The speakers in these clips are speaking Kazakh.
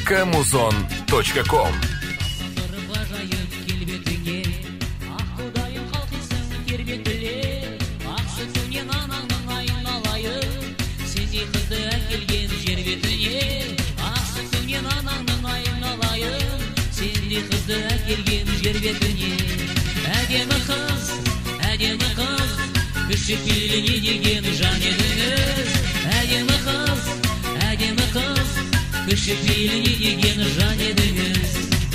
www.muzon.com. Kızdı gelgen jер бетіне әдемі қыз кіші пейіліне деген жан едіңіз әдемі қыз кіші пейіліне деген жан едіңіз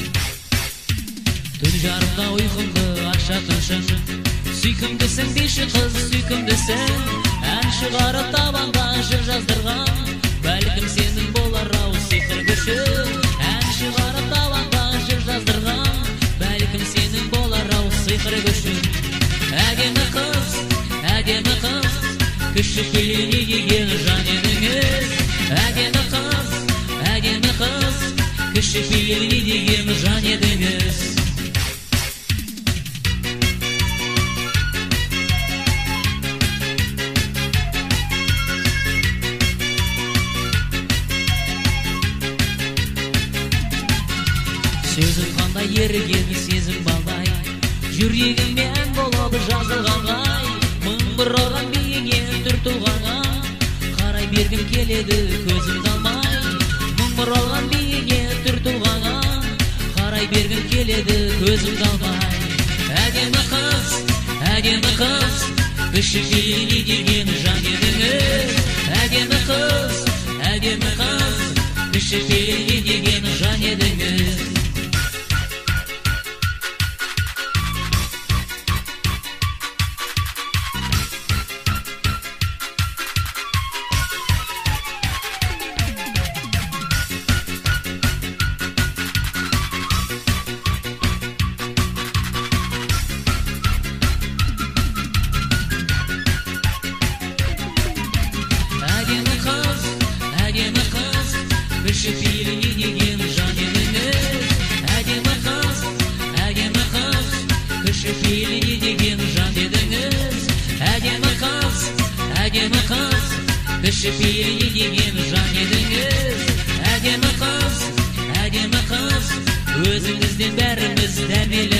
түн жарымда ұйқымды ашатыншың сүйкімдісің дейші қыз сүйкімдісің ән шығарып табанда жыр жаздырған бәлкім сенің болар ау сиқыр күшің ән шығарып табанда жыр жаздырған бәлкім сенің болар ау сиқыр күшің әдемі қыз кіші пейіліне деген жан едіңіз әдемі қыз кіші пейіліне деген жан едіңіз сөзім қандай ерген сезім балдай жүрегіммен болып жазылғандай мың бір орған биіңе түр тұлғаңа қарай бергім келеді көзімді алмай мың бір орған биіңе түр тұлғаңа қарай бергім келеді көзімді алмай әдемі қыз кіші пейіліне деген жан едіңіз әдемі қыз кіші пейіліне деген жан едіңіз кіші пейіліне деген жан едіңіз әдемі қыз кіші пейіліне деген жан едіңіз әдемі қыз кіші пейіліне деген жан едіңіз әдемі қыз өзіңізден бәріміз дәмелі